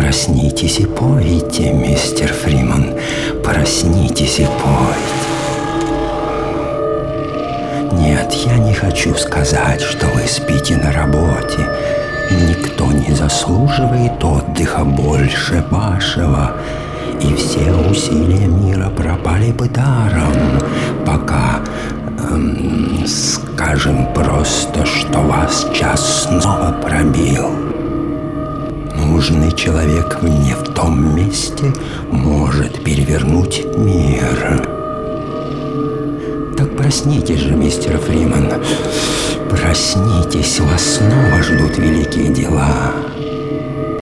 Проснитесь и пойте, мистер Фриман, проснитесь и пойте. Нет, я не хочу сказать, что вы спите на работе. Никто не заслуживает отдыха больше вашего, и все усилия мира пропали бы даром, пока, скажем просто, что вас час снова пробил. Нужный человек не в том месте может перевернуть мир. Так проснитесь же, мистер Фриман, проснитесь, вас снова ждут великие дела.